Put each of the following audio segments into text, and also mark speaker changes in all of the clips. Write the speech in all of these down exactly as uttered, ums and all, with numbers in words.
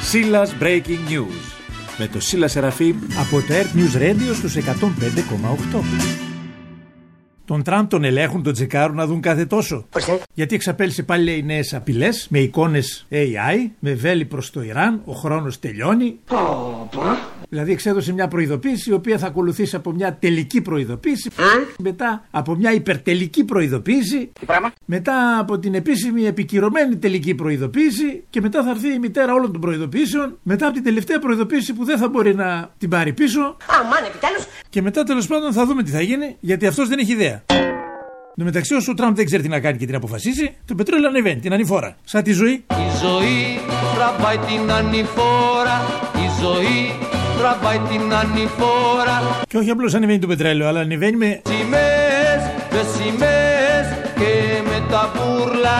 Speaker 1: Σίλας Breaking News με το Σίλα Σεραφείμ από το Earth News Radio στους εκατόν πέντε κόμμα οκτώ. Τον Τραμπ τον ελέγχουν, τον τσεκάρουν να δουν κάθε τόσο. Ορίστε. Γιατί εξαπέλυσε πάλι, λέει, νέες απειλές με εικόνες έι άι, με βέλη προς το Ιράν, ο χρόνος τελειώνει. Oh, δηλαδή εξέδωσε μια προειδοποίηση η οποία θα ακολουθήσει από μια τελική προειδοποίηση, ah. μετά από μια υπερτελική προειδοποίηση, μετά από την επίσημη επικυρωμένη τελική προειδοποίηση και μετά θα έρθει η μητέρα όλων των προειδοποίησεων, μετά από την τελευταία προειδοποίηση που δεν θα μπορεί να την πάρει πίσω.
Speaker 2: Αμάν, επιτέλους.
Speaker 1: Και μετά τέλος πάντων θα δούμε τι θα γίνει, γιατί αυτός δεν έχει ιδέα. Εν τω μεταξύ, όσο ο Τραμπ δεν ξέρει τι να κάνει και τι να αποφασίσει, το πετρέλαιο ανεβαίνει, την ανηφόρα. Σαν τη ζωή.
Speaker 3: Η ζωή τραβάει την ανηφόρα. Η ζωή τραβάει την ανηφόρα.
Speaker 1: Και όχι απλώς ανεβαίνει το πετρέλαιο, αλλά ανεβαίνει με
Speaker 3: σημαίες, με σημαίες και με τα μπουρλά.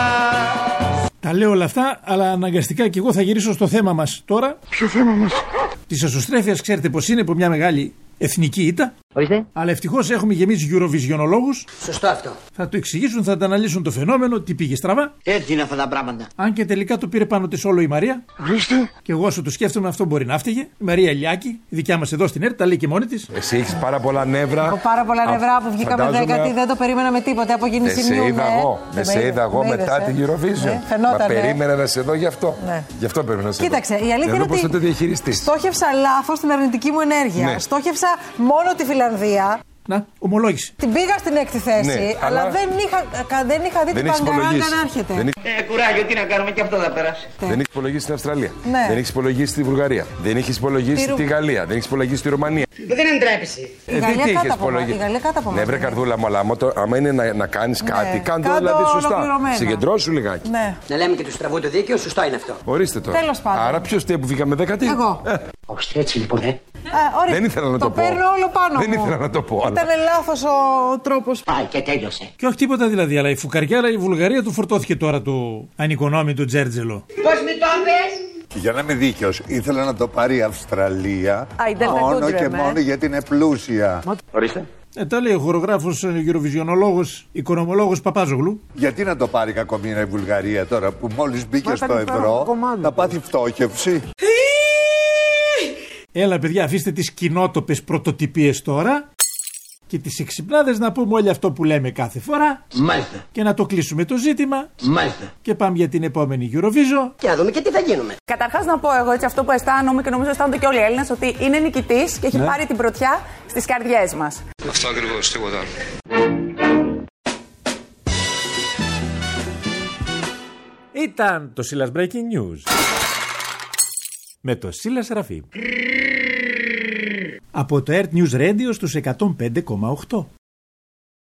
Speaker 1: Τα λέω όλα αυτά, αλλά αναγκαστικά και εγώ θα γυρίσω στο θέμα μας τώρα.
Speaker 4: Ποιο θέμα μας?
Speaker 1: Της εσωστρέφειας, ξέρετε πως είναι, από μια μεγάλη εθνική ήττα.
Speaker 2: Ορίστε.
Speaker 1: Αλλά ευτυχώς έχουμε γεμίσει Eurovisionολόγους.
Speaker 2: Σωστό αυτό.
Speaker 1: Θα το εξηγήσουν, θα τα αναλύσουν το φαινόμενο, τι πήγε στραβά.
Speaker 2: Έτσι είναι αυτά τα πράγματα.
Speaker 1: Αν και τελικά το πήρε πάνω της όλο η Μαρία.
Speaker 4: Ορίστε.
Speaker 1: Και εγώ όσο το σκέφτομαι, αυτό μπορεί να φταίγε. Η Μαρία Ηλιάκη, η δικιά μας εδώ στην ΕΡΤ, τα λέει και μόνη της.
Speaker 5: Εσύ έχεις πάρα πολλά νεύρα.
Speaker 6: Από πάρα πολλά νευρά που βγήκαμε
Speaker 5: φαντάζομαι...
Speaker 6: δέκατη, δεν το περίμενα με τίποτα από γίνηση
Speaker 5: Δεν σε
Speaker 6: νιου.
Speaker 5: είδα εγώ, δεν σε είδα εγώ μετά την Eurovision. Μα περίμενα να σε δω γι' αυτό. Γι' αυτό περίμενα να σε δω.
Speaker 6: Κοίταξε, η αλήθεια είναι ότι στόχευσα λάθος την αρνητική μου ενέργεια. Στόχευσα μόνο τη Φιλανδία.
Speaker 1: Να, ομολόγησε.
Speaker 6: Την πήγα στην έκτη θέση, ναι, αλλά, αλλά δεν είχα, δεν είχα δει
Speaker 5: δεν
Speaker 6: την Παγκαράγκα να έρχεται.
Speaker 2: Δεν... Ε, κουράγιο, τι να κάνουμε, και αυτό θα περάσει.
Speaker 5: Δεν έχει υπολογίσει την Αυστραλία.
Speaker 6: Ναι.
Speaker 5: Δεν έχει υπολογίσει τη Βουλγαρία. Δεν έχει υπολογίσει τη, τη Γαλλία. Δεν έχει υπολογίσει τη Ρουμανία.
Speaker 2: Δεν εντρέπεσαι.
Speaker 6: Η Γαλλία κάτω από εμάς.
Speaker 5: Ναι, βρε καρδούλα μου, αλλά άμα είναι να, να κάνει ναι. κάτι, κάνε το δηλαδή σωστά. Συγκεντρώσου λιγάκι.
Speaker 6: Ναι.
Speaker 2: Να λέμε και του στραβού το δίκαιο, σωστό είναι αυτό.
Speaker 5: Ορίστε τώρα.
Speaker 6: Τέλος πάντων.
Speaker 5: Άρα ποιο τι που βγήκαμε δέκατη.
Speaker 6: Εγώ.
Speaker 2: Όχι, έτσι λοιπόν, ε.
Speaker 6: Α,
Speaker 5: δεν ήθελα να το,
Speaker 6: το
Speaker 5: πω.
Speaker 6: Το παίρνω όλο πάνω
Speaker 5: δεν
Speaker 6: μου.
Speaker 5: ήθελα να το πω.
Speaker 6: Ήταν λάθος ο τρόπος.
Speaker 2: Πάει και τέλειωσε.
Speaker 1: Και όχι τίποτα δηλαδή, αλλά η Φουκαριά, αλλά η Βουλγαρία του φορτώθηκε τώρα το ανοικονόμητο Τζέρτζελο.
Speaker 2: Πώς με το πες?
Speaker 4: Για να είμαι δίκαιος, ήθελα να το πάρει η Αυστραλία.
Speaker 6: Α,
Speaker 4: μόνο και μόνο γιατί είναι πλούσια.
Speaker 2: Ορίστε.
Speaker 1: Ε, τα λέει ο χορογράφος, Eurovisionολόγος, οικονομολόγος Παπάζογλου.
Speaker 4: Γιατί να το πάρει κακομοίρα η Βουλγαρία τώρα που μόλις μπήκε στο ευρώ, να πάθει φτώχευση.
Speaker 1: Έλα παιδιά, αφήστε τις κοινότοπες πρωτοτυπίες τώρα και τις εξυπνάδες να πούμε όλοι αυτό που λέμε κάθε φορά.
Speaker 2: Μάλιστα.
Speaker 1: Και να το κλείσουμε το ζήτημα.
Speaker 2: Μάλιστα.
Speaker 1: Και πάμε για την επόμενη Eurovision.
Speaker 2: Και να δούμε και τι θα γίνουμε.
Speaker 6: Καταρχάς να πω εγώ έτσι αυτό που αισθάνομαι και νομίζω αισθάνονται και όλοι οι Έλληνες, ότι είναι νικητής και έχει ναι. πάρει την πρωτιά στις καρδιές μας.
Speaker 7: Αυτό ακριβώς, τίποτα άλλο.
Speaker 1: Ήταν το Σίλας Breaking News με το Σίλα Σεραφείμ από το Earth News Radio στους εκατόν πέντε κόμμα οκτώ.